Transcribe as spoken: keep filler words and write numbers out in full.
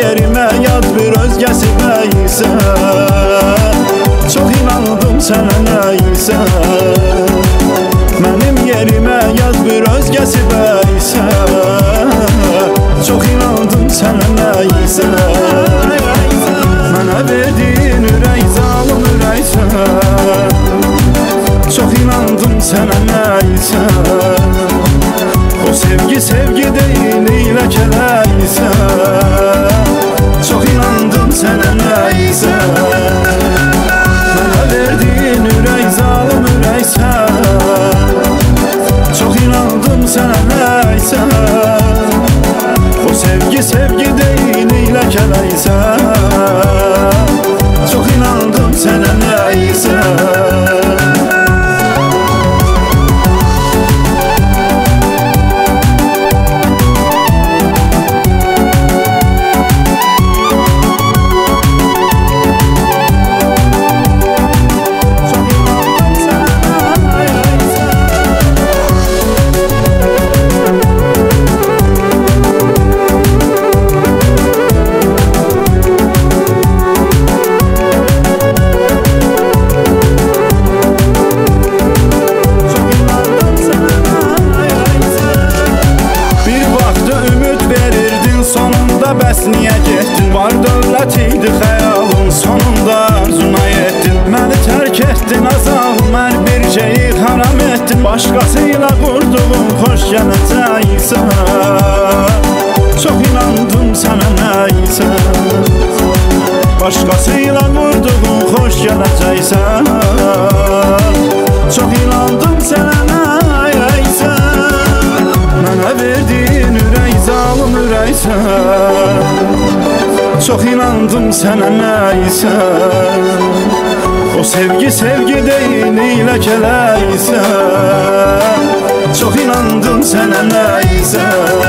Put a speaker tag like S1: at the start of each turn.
S1: yerimə yad bir özgəsi bəysə, çox inandım sənə nəysə. Mənim yerimə yad bir özgəsi bəysə, çox inandım sənə nəysə. Mənə verdiyin ürək zalım ürəksə, çox inandım sənə nəysə. O sevgi sevgi deyil iləkələysə, çox inandım sənə nəysə. Mənə verdiyin ürək zalım ürəksə, çox inandım sənə nəysə. O sevgi sevgi deyil iləkələysə, çox inandım sənə nəysə. Bəs niyə getdin? Var dövlət idi xəyalın, sonunda arzuna yetdin. Məni tərk etdin, azalım hər bir şeyi haram etdin. Başqasıyla qurduğun xoş gələcəksə, çox inandım sənə nəysə. Başqasıyla qurduğun xoş gələcəksə, çox inandım sənə nəysə. Mənə verdiyin ürək zalım ürəksə, çox inandım sənə nəysə. O sevgi sevgi deyil iləkələysə, çox inandım sənə nəysə.